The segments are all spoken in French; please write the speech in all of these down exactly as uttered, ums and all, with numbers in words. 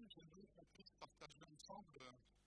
j'aimerais qu'on puisse partager ensemble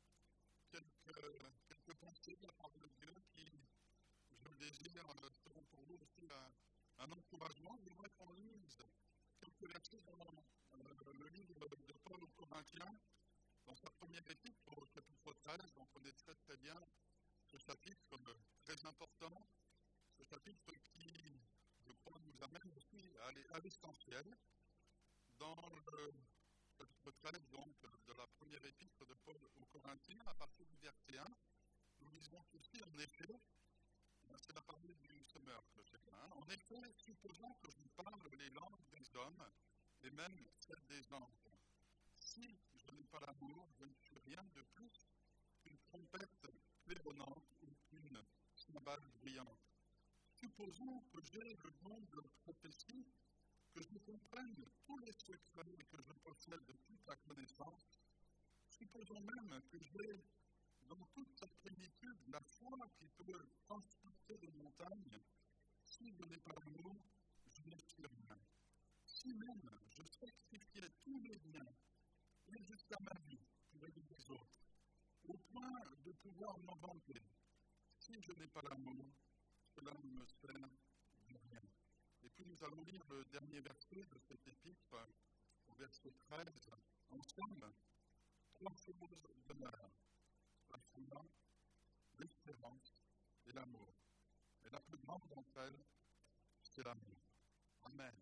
quelques, quelques pensées de la part de Dieu qui, je le désire, seront pour vous aussi un, un encouragement. J'aimerais qu'on lise quelques versets dans euh, le livre de Paul aux Corinthiens, dans sa première épître, au chapitre treize. On connaît très très bien ce chapitre très important, ce chapitre qui, je crois, nous amène aussi à, à l'essentiel. Dans le chapitre treize, donc, de la première épître de Paul aux Corinthiens, à partir du verset un, nous lisons ceci, en effet, c'est la parole du semeur que je fais. En effet, supposons que je parle les langues des hommes et même celles des anges. Si je n'ai pas l'amour, je ne suis rien de plus qu'une trompette claironnante ou qu'une cymbale brillante. Supposons que j'ai le don de prophétie, que je comprenne tous les secrets et que je possède toute la connaissance. Supposons même que j'ai dans toute sa plénitude la foi qui peut transporter des montagnes. Si je n'ai pas l'amour, je ne suis rien. Si même je sacrifiais tous mes biens et jusqu'à ma vie pour aider les autres, au point de pouvoir m'en vanter, si je n'ai pas l'amour, cela ne me sert de rien. Et puis nous allons lire le dernier verset de cette épître, au verset treize. En somme, trois choses demeurent: la foi, l'espérance et l'amour. Et la plus grande d'entre elles, c'est l'amour. Amen.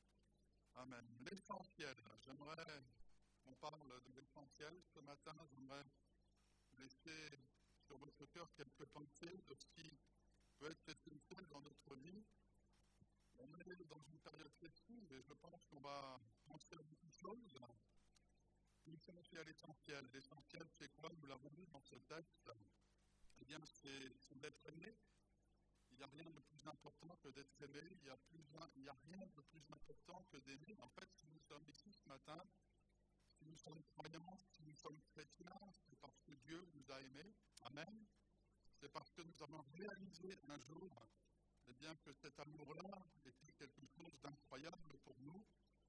Amen. L'essentiel, j'aimerais qu'on parle de l'essentiel. Ce matin, j'aimerais laisser sur votre cœur quelques pensées de ce qui peut être essentiel dans notre vie. On est dans une période festive et je pense qu'on va penser à beaucoup de choses. L'essentiel, l'essentiel. L'essentiel, c'est quoi? Nous l'avons vu dans ce texte. Eh bien, c'est, c'est d'être aimé. Il n'y a rien de plus important que d'être aimé. Il n'y a, plus, il n'y a rien de plus important que d'aimer. En fait, si nous sommes ici ce matin, si nous sommes croyants, si nous sommes chrétiens, c'est parce que Dieu nous a aimés. Amen. C'est parce que nous avons réalisé un jour eh bien, que cet amour-là était quelque chose d'incroyable pour nous.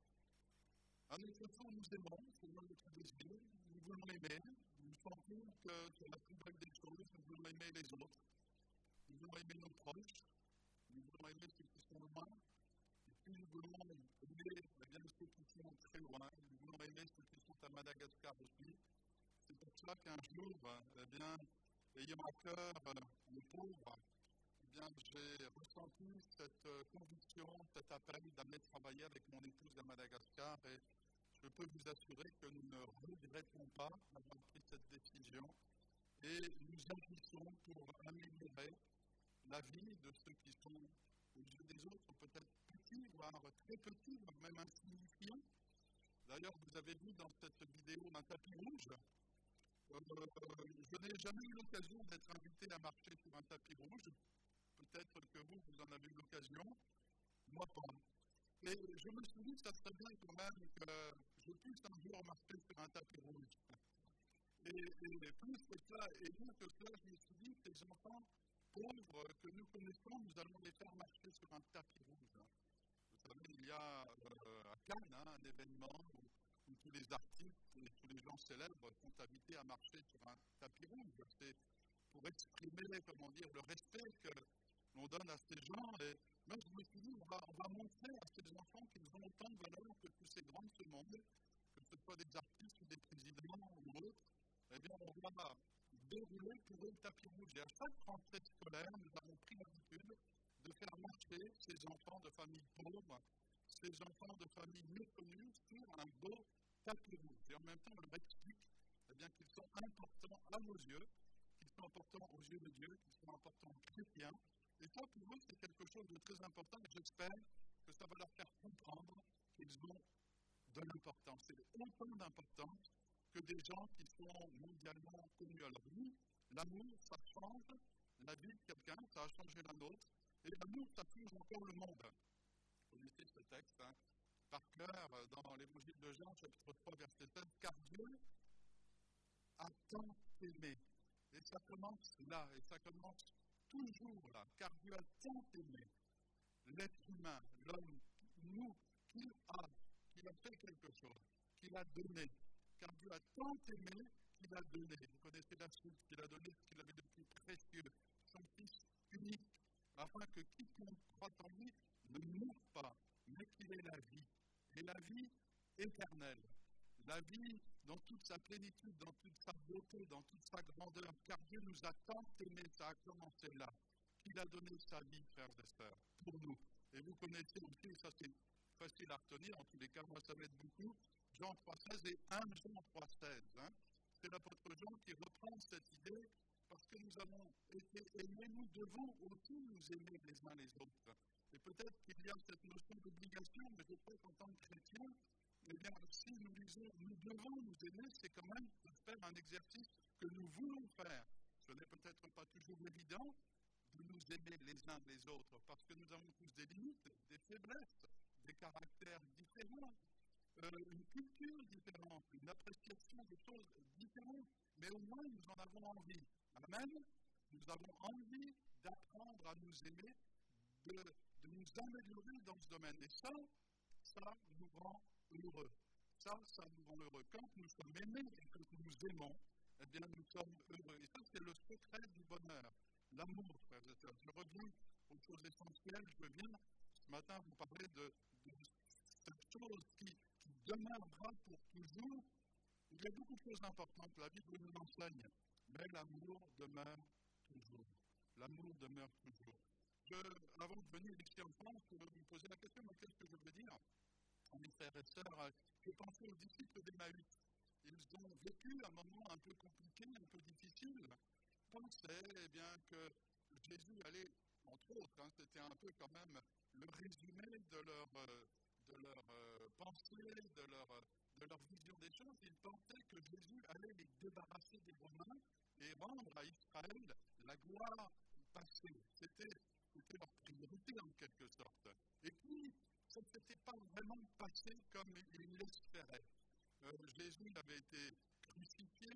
À notre tour, nous aimons, c'est notre désir, nous voulons aimer, nous sentons que c'est la plus belle des choses, nous voulons aimer les autres, nous voulons aimer nos proches, nous voulons aimer ceux qui sont loin, et puis nous voulons aimer eh bien, ceux qui sont très loin, nous voulons aimer ceux qui sont à Madagascar aussi. C'est pour cela qu'un jour, eh bien, ayant à cœur les pauvres, eh bien, j'ai ressenti cette euh, conviction, cet appel d'aller travailler avec mon épouse à Madagascar et je peux vous assurer que nous ne regrettons pas d'avoir pris cette décision et nous agissons pour améliorer la vie de ceux qui sont aux yeux des autres, peut-être petits, voire très petits, voire même insignifiants. D'ailleurs, vous avez vu dans cette vidéo un tapis rouge. Euh, je n'ai jamais eu l'occasion d'être invité à marcher sur un tapis rouge. Peut-être que vous, vous en avez eu l'occasion. Moi, pas. Et je me suis dit que ça serait bien quand même que je puisse un jour marcher sur un tapis rouge. Et, et plus que ça, et mieux que cela, je me suis dit que ces enfants pauvres que nous connaissons, nous allons les faire marcher sur un tapis rouge. Vous savez, il y a euh, à Cannes hein, un événement où, où tous les artistes et tous les gens célèbres sont invités à marcher sur un tapis rouge. C'est pour exprimer, comment dire, le respect que l'on donne à ces gens. Et même je me suis dit, on va, on va montrer à ces enfants qu'ils ont autant de valeur que tous ces grands de ce monde, que ce soit des artistes ou des présidents ou autres. Eh bien, on va dérouler pour eux le tapis rouge. Et à chaque rentrée scolaire, nous avons pris l'habitude de faire marcher ces enfants de familles pauvres, ces enfants de familles méconnues sur un beau tapis rouge. Et en même temps, on leur explique eh bien, qu'ils sont importants à nos yeux, qu'ils sont importants aux yeux de Dieu, qu'ils sont importants aux chrétiens. Et ça, pour eux, c'est quelque chose de très important. Et j'espère que ça va leur faire comprendre qu'ils ont de l'importance. C'est autant d'importance que des gens qui sont mondialement connus. Alors oui, l'amour, ça change la vie de quelqu'un, ça a changé la nôtre. Et l'amour, ça change encore le monde. Vous connaissez ce texte, hein, par cœur, dans l'Évangile de Jean, chapitre trois, verset sept. Car Dieu a tant aimé. Et ça commence là, et ça commence toujours là. Car Dieu a tant aimé l'être humain, l'homme, nous, qu'il a, qu'il a fait quelque chose, qu'il a donné. car Dieu a tant aimé qu'il a donné. Vous connaissez la suite, qu'il a donné ce qu'il avait de plus précieux, son Fils unique, afin que quiconque croit en lui ne meure pas, mais qu'il ait la vie, et la vie éternelle. La vie dans toute sa plénitude, dans toute sa beauté, dans toute sa grandeur, car Dieu nous a tant aimés, ça a commencé là, qu'il a donné sa vie, frères et sœurs, pour nous. Et vous connaissez aussi, ça c'est facile à retenir, en tous les cas, moi ça m'aide beaucoup, Jean trois seize et premier Jean trois seize. Hein. C'est l'apôtre Jean qui reprend cette idée, parce que nous avons été aimés, nous devons aussi nous aimer les uns les autres. Et peut-être qu'il y a cette notion d'obligation, mais je crois qu'en tant que chrétien, eh bien, si nous disons nous devons nous aimer, c'est quand même de faire un exercice que nous voulons faire. Ce n'est peut-être pas toujours évident de nous aimer les uns les autres, parce que nous avons tous des limites, des faiblesses, des caractères différents, euh, une culture différente, une appréciation des choses différentes, mais au moins nous en avons envie. Amen. Nous avons envie d'apprendre à nous aimer, de, de nous améliorer dans ce domaine. Et ça, ça nous rend heureux. Ça, ça nous rend heureux. Quand nous sommes aimés et que nous aimons, eh bien, nous sommes heureux. Et ça, c'est le secret du bonheur. L'amour, frères et sœurs. Je reviens aux choses essentielles. Je viens ce matin vous parler de, de cette chose qui, qui demeurera pour toujours. Il y a beaucoup de choses importantes. La Bible nous enseigne. Mais l'amour demeure toujours. L'amour demeure toujours. Je, avant de venir ici en France, je vais vous poser la question, mais qu'est-ce que je veux dire? Mes frères et sœurs, je pensais aux disciples d'Emmaüs. Ils ont vécu un moment un peu compliqué, un peu difficile. Ils pensaient eh bien, que Jésus allait, entre autres, hein, c'était un peu quand même le résumé de leur, euh, de leur euh, pensée, de leur, de leur vision des choses. Ils pensaient que Jésus allait les débarrasser des Romains et rendre à Israël la gloire passée. C'était, c'était leur priorité en quelque sorte. Et puis, ça ne s'était pas vraiment passé comme ils l'espéraient. Euh, Jésus avait été crucifié,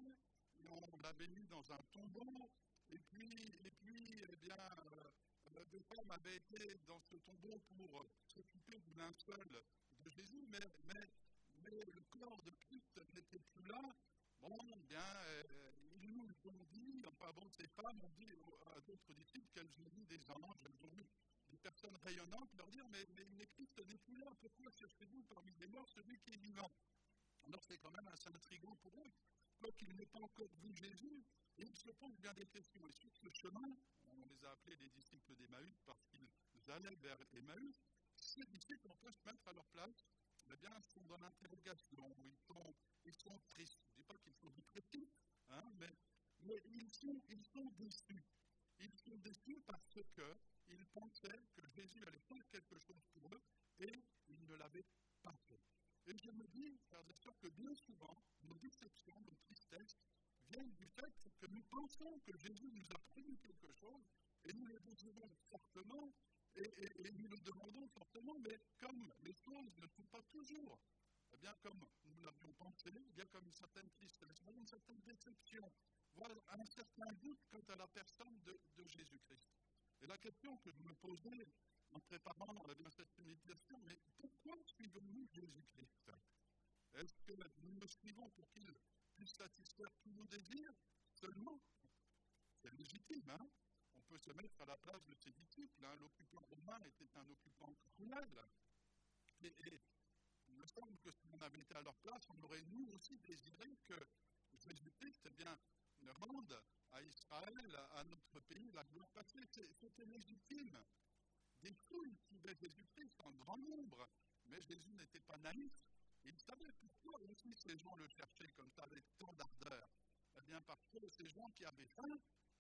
on l'avait mis dans un tombeau, et puis, et puis eh bien, euh, deux femmes avaient été dans ce tombeau pour s'occuper du linceul de Jésus, mais, mais, mais le corps de Christ n'était plus là. Bon, eh bien, euh, ils nous ont dit, enfin bon, ces femmes ont dit à d'autres disciples qu'elles ont vu des anges, elles ont vu des personnes rayonnantes, leur dire, mais, mais, mais Christ n'est plus là, pourquoi cherchez-vous parmi les morts celui qui est vivant? Alors c'est quand même assez intriguant pour eux, quoiqu'ils n'aient pas encore vu Jésus, et ils se posent bien des questions. Et sur ce chemin, on les a appelés les disciples d'Emmaüs parce qu'ils allaient vers Emmaüs, ces disciples, on peut se mettre à leur place, eh bien, ils sont dans l'interrogation, ils sont, ils sont tristes. Je ne dis pas qu'ils sont dépressifs, hein, mais, mais ils, sont, ils sont déçus. Ils sont déçus parce qu'ils pensaient que Jésus allait faire quelque chose pour eux et il ne l'avait pas fait. Et je me dis, frères et sœurs, que bien souvent, nos déceptions, nos tristesses viennent du fait que nous pensons que Jésus nous a promis quelque chose et nous le désirons fortement et, et, et nous le demandons fortement, mais comme les choses ne sont pas toujours, eh bien comme nous l'avions pensé, il y a comme une certaine tristesse, une certaine déception, voire un certain doute quant à la personne de, de Jésus-Christ. Et la question que je me posais en préparant eh bien, cette méditation, mais pourquoi suivons-nous Jésus-Christ? Est-ce que nous le suivons pour qu'il puisse satisfaire tous nos désirs seulement? C'est légitime, hein? On peut se mettre à la place de ses disciples. Hein? L'occupant romain était un occupant cruel. Et, et il me semble que si on avait été à leur place, on aurait nous aussi désiré que Jésus-Christ eh bien, rende à Israël, à notre pays, la gloire passée. C'était légitime. Des foules suivaient Jésus-Christ en grand nombre, mais Jésus n'était pas naïf. Il savait pourquoi aussi ces gens le cherchaient comme ça avec tant d'ardeur. Eh bien, parce que ces gens qui avaient faim,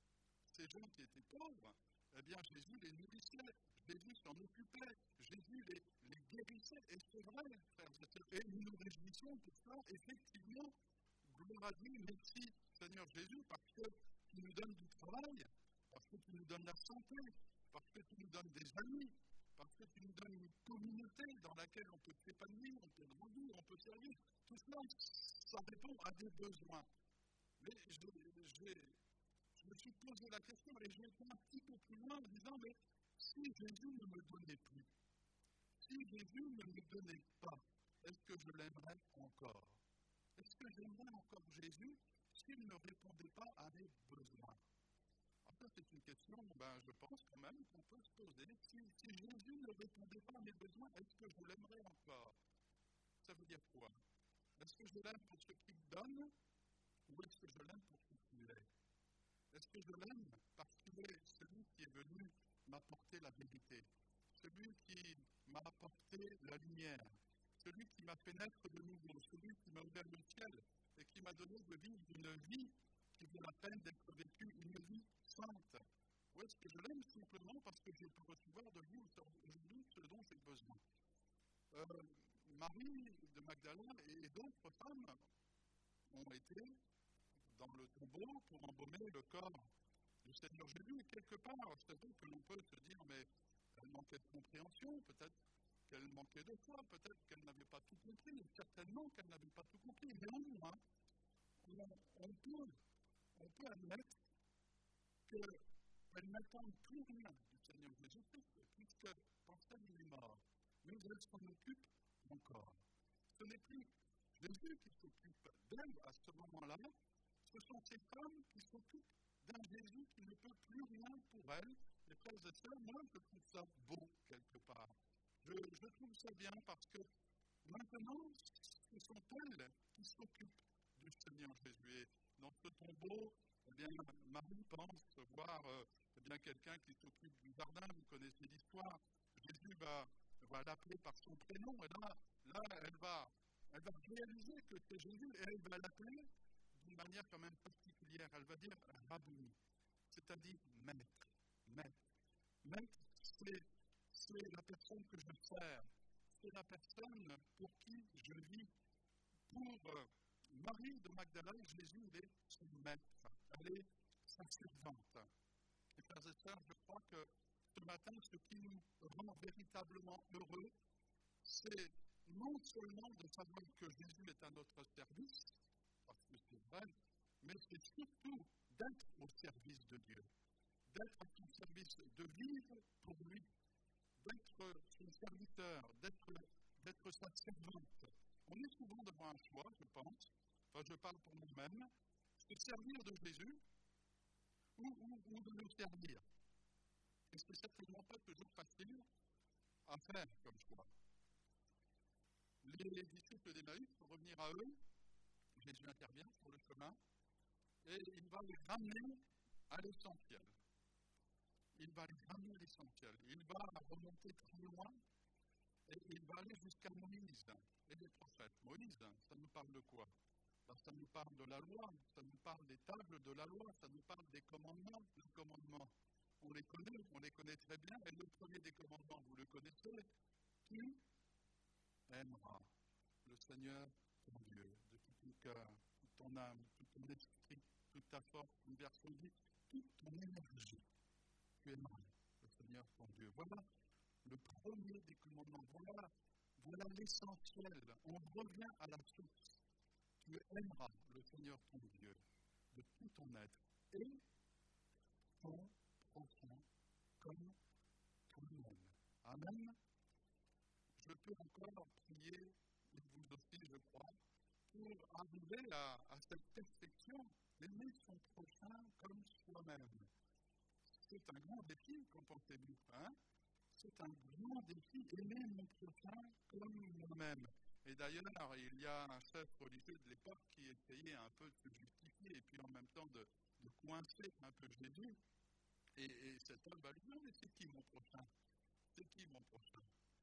ces gens qui étaient pauvres, eh bien, Jésus les nourrissait, Jésus s'en occupait, Jésus les, les guérissait. Et c'est vrai, frères et sœurs, et nous nous réjouissons pour ça, effectivement, gloire à Dieu, merci Seigneur Jésus, parce que tu nous donnes du travail, parce que tu nous donnes la santé, parce que tu nous donnes des amis, parce que tu nous donnes une communauté dans laquelle on peut s'épanouir, on peut grandir, on peut servir. Tout cela, ça répond à des besoins. Mais je, je, je me suis posé la question et j'ai été un petit peu plus loin en disant, mais si Jésus ne me donnait plus, si Jésus ne me donnait pas, est-ce que je l'aimerais encore? Est-ce que j'aimerais attendrai encore Jésus s'il ne répondait pas à mes besoins? Alors ça, c'est une question, ben, je pense quand même qu'on peut se poser. Si, si Jésus ne répondait pas à mes besoins, est-ce que je l'aimerais encore? Ça veut dire quoi? Est-ce que je l'aime pour ce qu'il donne, ou est-ce que je l'aime pour ce qu'il est? Est-ce que je l'aime parce qu'il est celui qui est venu m'apporter la vérité, celui qui m'a apporté la lumière, celui qui m'a fait naître de nouveau, celui qui m'a ouvert le ciel et qui m'a donné de vivre une vie qui vaut la peine d'être vécue, une vie sainte? Ou est-ce que je l'aime simplement parce que je peux recevoir de lui aujourd'hui ce dont j'ai besoin? euh, Marie de Magdala et d'autres femmes ont été dans le tombeau pour embaumer le corps du Seigneur Jésus. Et quelque part, c'est vrai que l'on peut se dire, mais elle manquait de compréhension, peut-être qu'elle manquait de foi, peut-être qu'elle n'avait pas tout compris, certainement qu'elle n'avait pas tout compris. Mais néanmoins, on, on, peut, on peut admettre qu'elle n'attend plus rien du Seigneur Jésus-Christ, puisque pensait qu'il est mort. Mais elle s'en occupe encore. Ce n'est plus Jésus qui s'occupe d'elle à ce moment-là, ce sont ces femmes qui s'occupent d'un Jésus qui ne peut plus rien pour elles. Et frères et sœurs, moi je trouve ça beau quelque part. Je, je trouve ça bien parce que maintenant, ce sont elles qui s'occupent du Seigneur Jésus. Et dans ce tombeau, eh bien, Marie pense voir euh, eh bien, quelqu'un qui s'occupe du jardin. Vous connaissez l'histoire. Jésus va, va l'appeler par son prénom. Et là, là elle, va, elle va réaliser que c'est Jésus et elle va l'appeler d'une manière quand même particulière. Elle va dire Rabbouni, c'est-à-dire maître. Maître. Maître, c'est, c'est la personne que je sers. C'est la personne pour qui je vis. Pour euh, Marie de Magdala, Jésus il est son maître. Elle est sa servante. Et frères et sœurs, je crois que ce matin, ce qui nous rend véritablement heureux, c'est non seulement de savoir que Jésus est à notre service, parce que c'est vrai, mais c'est surtout d'être au service de Dieu, d'être à son service, de vivre pour lui, d'être son serviteur, d'être, d'être sa servante. On est souvent devant un choix, je pense, enfin je parle pour moi-même, se servir de Jésus ou, ou, ou de le servir. Et c'est certainement pas toujours facile à faire comme choix. Les disciples d'Emmaüs, pour revenir à eux, Jésus intervient sur le chemin et il va les ramener à l'essentiel. Il va les ramener à l'essentiel. Il va remonter très loin et il va aller jusqu'à Moïse et les prophètes. Moïse, ça nous parle de quoi? Ben, ça nous parle de la loi, ça nous parle des tables de la loi, ça nous parle des commandements. Les commandements, on les connaît, on les connaît très bien. Et le premier des commandements, vous le connaissez, tu aimeras le Seigneur ton Dieu de tout ton cœur, toute ton âme, tout ton esprit, toute ta force, une version dit, toute ton énergie. Tu aimeras le Seigneur ton Dieu. Voilà le premier des commandements. Voilà, voilà l'essentiel. On revient à la source. Tu aimeras le Seigneur ton Dieu de tout ton être et ton prochain comme toi-même. Amen. Je peux encore prier, et vous aussi, je crois, pour arriver à, à cette perfection, aimer son prochain comme soi-même. C'est un grand défi, qu'en pensez-vous, hein? C'est un grand défi, aimer mon prochain comme moi-même. Et d'ailleurs, il y a un chef religieux de l'époque qui essayait un peu de se justifier et puis en même temps de, de coincer un peu Jésus. Et, et cet homme va lui dire, mais c'est qui mon prochain? C'est qui mon prochain?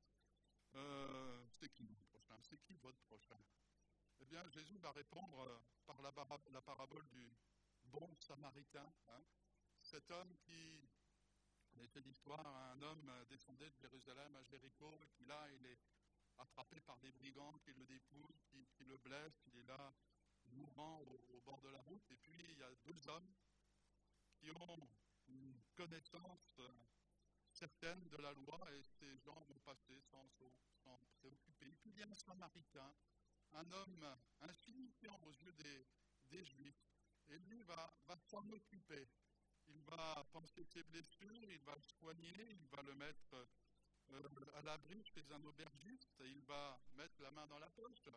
Euh, c'est qui mon prochain? C'est qui votre prochain? Eh bien, Jésus va répondre euh, par la, bar- la parabole du bon samaritain. Hein? Cet homme qui, vous connaissez l'histoire, un homme descendait de Jérusalem à Jéricho, et puis là, il est attrapé par des brigands qui le dépouillent, qui, qui le blessent, il est là, mourant au, au bord de la route. Et puis, il y a deux hommes qui ont une connaissance euh, certaine de la loi, et ces gens vont passer sans s'en préoccuper. Et puis, il y a un samaritain, un homme insignifiant aux yeux des, des Juifs, et lui va, va s'en occuper. Il va penser ses blessures, il va le soigner, il va le mettre euh, à l'abri chez un aubergiste, et il va mettre la main dans la poche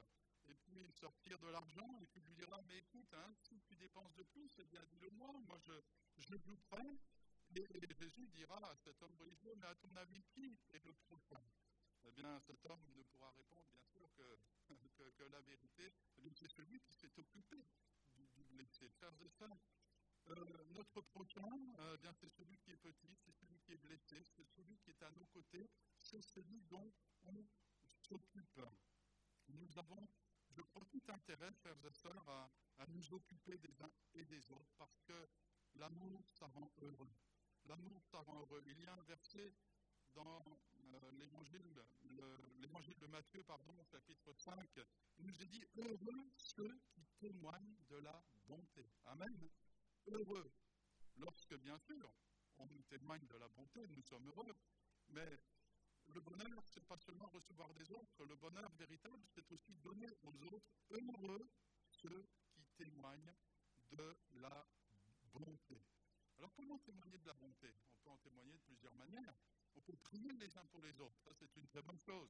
et puis sortir de l'argent, et puis lui dire, ah, mais écoute, hein, si tu dépenses de plus, eh bien dis-le-moi, moi je, je vous prends. Et, et Jésus dira à cet homme religieux, mais à ton avis, qui est le prochain? Eh bien, cet homme ne pourra répondre, bien sûr, que, que, que la vérité, c'est celui qui s'est occupé du, du blessé. Frères et sœurs, euh, notre prochain, euh, bien, c'est celui qui est petit, c'est celui qui est blessé, c'est celui qui est à nos côtés, c'est celui dont on s'occupe. Nous avons, je crois, tout intérêt, frères et sœurs, à, à nous occuper des uns et des autres, parce que l'amour, ça rend heureux. L'amour, ça rend heureux. Il y a un verset dans euh, l'évangile, le, l'évangile de Matthieu, pardon, chapitre cinq, il nous est dit « Heureux ceux qui témoignent de la bonté ». Amen. Heureux. Lorsque, bien sûr, on nous témoigne de la bonté, nous sommes heureux. Mais le bonheur, ce n'est pas seulement recevoir des autres. Le bonheur véritable, c'est aussi donner aux autres. Heureux ceux qui témoignent de la bonté. Alors, comment témoigner de la bonté? On peut en témoigner de plusieurs manières. On peut prier les uns pour les autres. Ça, c'est une très bonne chose.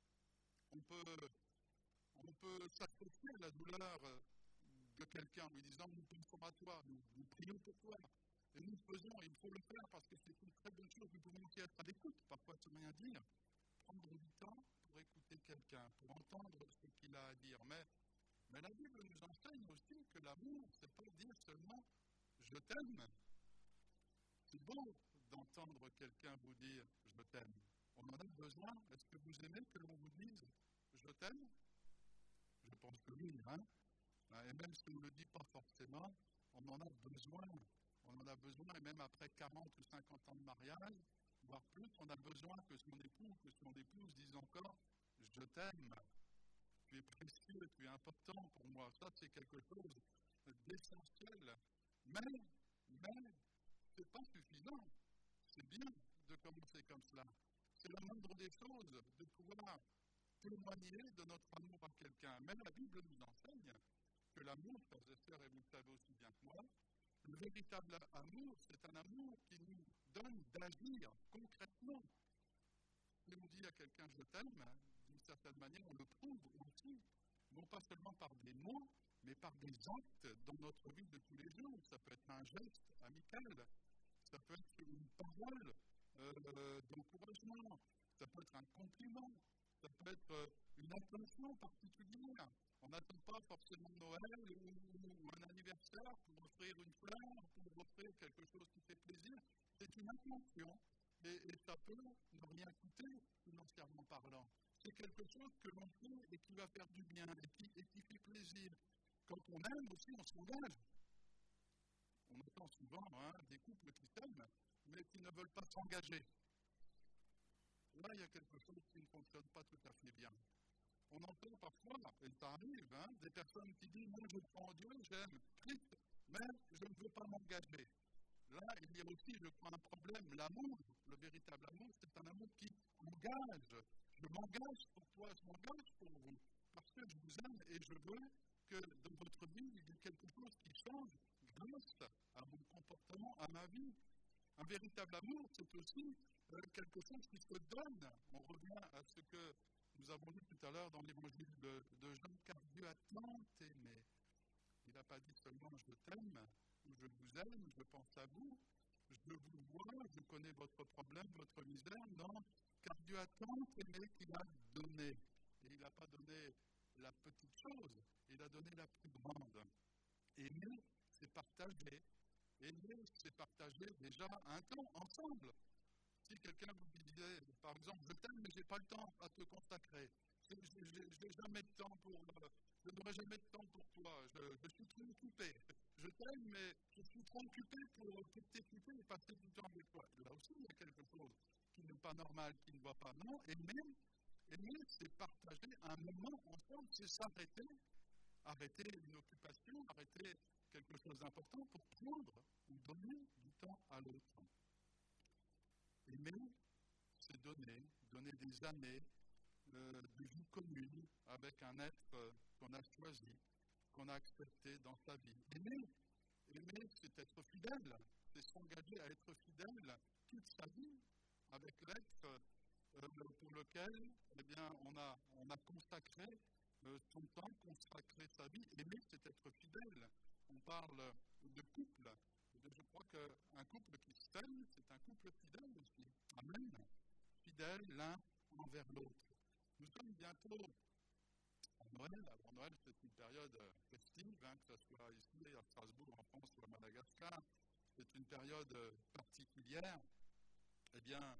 On peut, on peut s'associer à la douleur de quelqu'un en lui disant, nous pensons à toi, nous, nous prions pour toi. Et nous le faisons, il faut le faire parce que c'est une très bonne chose. Nous pouvons aussi être à l'écoute, parfois sans rien dire. Prendre du temps pour écouter quelqu'un, pour entendre ce qu'il a à dire. Mais, mais la Bible nous enseigne aussi que l'amour, ce n'est pas dire seulement je t'aime. C'est beau d'entendre quelqu'un vous dire je t'aime. On en a besoin. Est-ce que vous aimez que l'on vous dise je t'aime? Je pense que oui, hein? Et même si on ne le dit pas forcément, on en a besoin. On en a besoin, et même après quarante ou cinquante ans de mariage, voire plus, on a besoin que son époux, que son épouse dise encore « je t'aime, tu es précieux, tu es important pour moi ». Ça, c'est quelque chose d'essentiel. Mais, mais, ce n'est pas suffisant. C'est bien de commencer comme cela. C'est la moindre des choses de pouvoir témoigner de notre amour à quelqu'un. Mais la Bible nous enseigne que l'amour, frères et sœurs, et vous le savez aussi bien que moi, le véritable amour, c'est un amour qui nous donne d'agir concrètement. Si on dit à quelqu'un « je t'aime », d'une certaine manière, on le prouve aussi, non pas seulement par des mots, mais par des actes dans notre vie de tous les jours. Ça peut être un geste amical, ça peut être une parole euh, d'encouragement, ça peut être un compliment, ça peut être une attention particulière. On n'attend pas forcément Noël ou, ou un anniversaire pour offrir une fleur, pour offrir quelque chose qui fait plaisir. C'est une attention et, et ça peut ne rien coûter financièrement parlant. C'est quelque chose que l'on fait et qui va faire du bien et qui, et qui fait plaisir. Quand on aime aussi, on s'engage. On entend souvent hein, des couples qui s'aiment, mais qui ne veulent pas s'engager. Là, il y a quelque chose qui ne fonctionne pas tout à fait bien. On entend parfois, et ça arrive, hein, des personnes qui disent « moi je crois en Dieu, j'aime Christ, mais je ne veux pas m'engager ». Là, il y a aussi, je crois, un problème. L'amour, le véritable amour, c'est un amour qui engage. Je m'engage pour toi, je m'engage pour vous, parce que je vous aime et je veux que dans votre vie, il y ait quelque chose qui change grâce à mon comportement, à ma vie. Un véritable amour, c'est aussi euh, quelque chose qui se donne. On revient à ce que nous avons lu tout à l'heure dans l'évangile de, de Jean, car Dieu a tant aimé. Il n'a pas dit seulement je t'aime, ou je vous aime, je pense à vous, je vous vois, je connais votre problème, votre misère. Non, car Dieu a tant aimé qu'il a donné. Et il n'a pas donné la petite chose, il a donné la plus grande. Aimer, c'est partager. Aimer, c'est partager déjà un temps ensemble. Si quelqu'un vous disait, par exemple, je t'aime, mais je n'ai pas le temps à te consacrer. Je n'ai jamais de temps pour, euh, je n'aurai jamais de temps pour toi. Je, je suis trop occupé. Je t'aime, mais je suis trop occupé pour, pour t'écouter et passer du temps avec toi. Là aussi, il y a quelque chose qui n'est pas normal, qui ne va pas. Non, aimer, aimer, c'est partager un moment ensemble, c'est s'arrêter, arrêter une occupation, arrêter quelque chose d'important pour prendre ou donner du temps à l'autre. Aimer, c'est donner, donner des années euh, de vie commune avec un être euh, qu'on a choisi, qu'on a accepté dans sa vie. Aimer, aimer, c'est être fidèle, c'est s'engager à être fidèle toute sa vie avec l'être euh, pour lequel eh bien, on, a, on a consacré euh, son temps, consacrer sa vie. Aimer, c'est être fidèle. On parle de couple. Je crois qu'un couple qui s'aime, c'est un couple fidèle aussi. Amen. Fidèle l'un envers l'autre. Nous sommes bientôt à Noël. Alors Noël, c'est une période festive, hein, que ce soit ici à Strasbourg, en France ou à Madagascar. C'est une période particulière. Eh bien,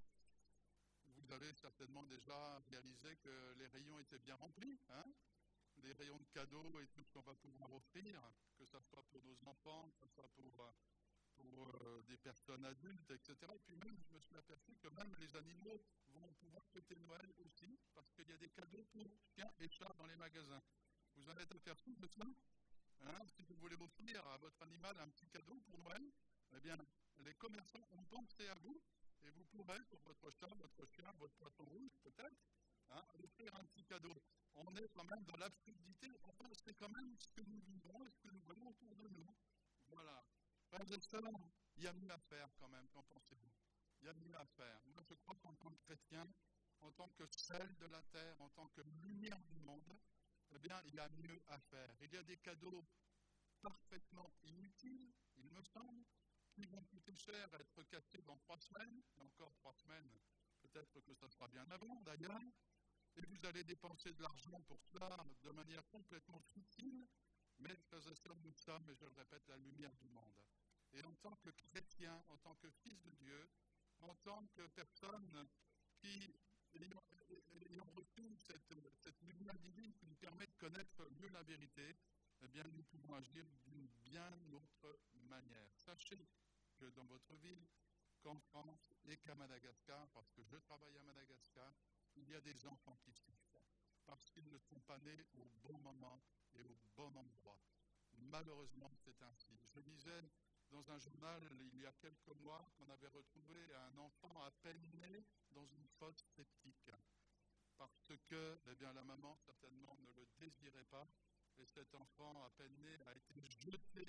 vous avez certainement déjà réalisé que les rayons étaient bien remplis, hein, les rayons de cadeaux et tout ce qu'on va pouvoir offrir, que ce soit pour nos enfants, que ce soit pour, pour euh, des personnes adultes, et cetera. Et puis même, je me suis aperçu que même les animaux vont pouvoir fêter Noël aussi, parce qu'il y a des cadeaux pour chiens et chats dans les magasins. Vous en êtes aperçu de ça, hein? Si vous voulez offrir à votre animal un petit cadeau pour Noël, eh bien, les commerçants ont pensé à vous, et vous pourrez, pour votre chat, votre chien, votre poisson rouge, peut-être, hein, offrir un petit cadeau. On est quand même dans l'absurdité, enfin, c'est quand même ce que nous vivons et ce que nous voyons autour de nous. Voilà. Frères et sœurs, il y a mieux à faire quand même, qu'en pensez-vous? Il y a mieux à faire. Moi, je crois qu'en tant que chrétien, en tant que sel de la terre, en tant que lumière du monde, eh bien, il y a mieux à faire. Il y a des cadeaux parfaitement inutiles, il me semble, qui vont coûter cher à être cassés dans trois semaines, et encore trois semaines, peut-être que ça sera bien avant d'ailleurs, et vous allez dépenser de l'argent pour cela de manière complètement futile, mais frères et sœurs, nous sommes, et je le répète, la lumière du monde. Et en tant que chrétien, en tant que fils de Dieu, en tant que personne qui, ayant, ayant reçu cette, cette lumière divine qui nous permet de connaître mieux la vérité, eh bien, nous pouvons agir d'une bien autre manière. Sachez que dans votre ville, qu'en France et qu'à Madagascar, parce que je travaille à Madagascar, il y a des enfants qui souffrent, parce qu'ils ne sont pas nés au bon moment et au bon endroit. Malheureusement, c'est ainsi. Je lisais dans un journal, il y a quelques mois, qu'on avait retrouvé un enfant à peine né dans une fosse septique, parce que eh bien, la maman, certainement, ne le désirait pas, et cet enfant à peine né a été jeté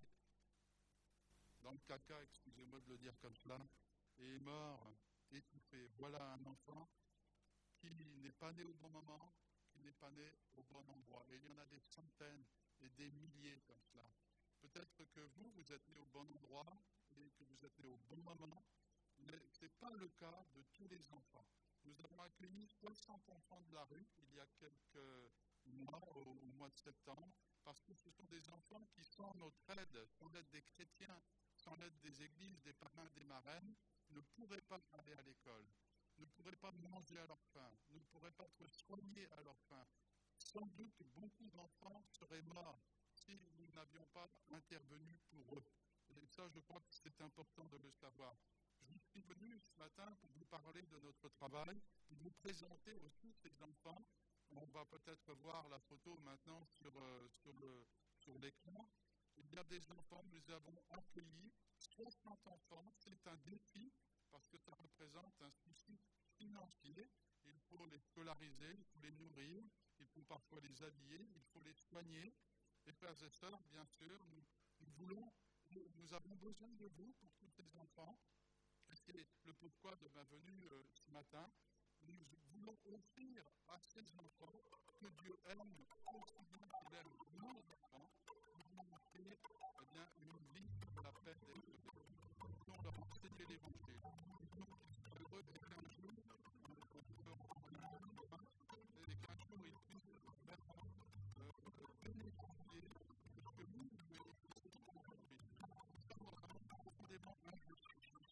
dans le caca, excusez-moi de le dire comme cela, et est mort, étouffé. Voilà un enfant qui n'est pas né au bon moment, qui n'est pas né au bon endroit. Et il y en a des centaines et des milliers comme cela. Peut-être que vous, vous êtes né au bon endroit et que vous êtes né au bon moment, mais ce n'est pas le cas de tous les enfants. Nous avons accueilli soixante enfants de la rue il y a quelques mois, au, au mois de septembre, parce que ce sont des enfants qui, sans notre aide, sans l'aide des chrétiens, sans l'aide des églises, des parrains, des marraines, ne pourraient pas aller à l'école, ne pourraient pas manger à leur faim, ne pourraient pas être soignés à leur faim. Sans doute, beaucoup d'enfants seraient morts si nous n'avions pas intervenu pour eux. Et ça, je crois que c'est important de le savoir. Je suis venu ce matin pour vous parler de notre travail, pour vous présenter aussi ces enfants. On va peut-être voir la photo maintenant sur, euh, sur, le, sur l'écran. Il y a des enfants, nous avons accueilli soixante enfants. C'est un défi parce que ça représente un souci financier. Il faut les scolariser, il faut les nourrir, il faut parfois les habiller, il faut les soigner. Et frères et sœurs, bien sûr, nous, nous voulons, nous, nous avons besoin de vous pour tous ces enfants. C'est le pourquoi de ma venue euh, ce matin. Nous voulons offrir à ces enfants que Dieu aime aussi bien qu'il aime nos enfants. Nous voulons offrir eh bien, une vie de la paix des deux. Nous voulons leur enseigner l'évangile. Nous voulons qu'ils soient heureux et qu'un jour, on peut en et qu'un jour ils puissent vraiment euh, bénéficier de ce que nous nous bénéficions aujourd'hui. Nous sommes dans un monde profondément injuste.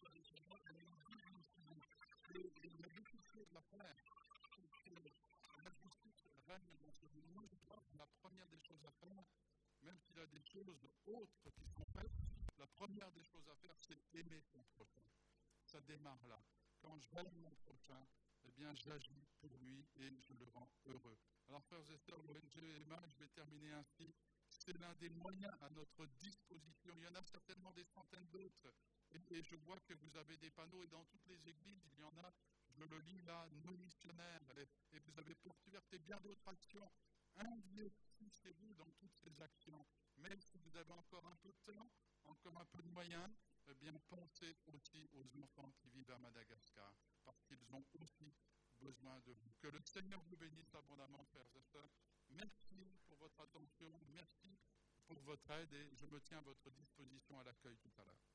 Et la difficulté de la faire, c'est que la justice règne dans ce monde. Je crois que la première des choses à faire, même s'il y a des choses autres qui sont faites, la première des choses à faire, c'est aimer son prochain. Ça démarre là. Quand j'aime mon prochain, eh bien j'agis pour lui et je le rends heureux. Alors frères et sœurs, l'O N G Emma, je vais terminer ainsi. C'est l'un des moyens à notre disposition. Il y en a certainement des centaines d'autres. Et, et je vois que vous avez des panneaux et dans toutes les églises, il y en a, je le lis là, nos missionnaires. Et, et vous avez poursuivi bien d'autres actions. Investissez-vous dans toutes ces actions. Même si vous avez encore un peu de temps, encore un peu de moyens, eh bien pensez aussi aux enfants qui vivent à Madagascar, parce qu'ils ont aussi besoin de vous. Que le Seigneur vous bénisse abondamment, frères et sœurs. Merci pour votre attention, merci pour votre aide et je me tiens à votre disposition à l'accueil tout à l'heure.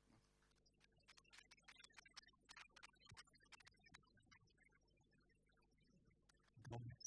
Bon.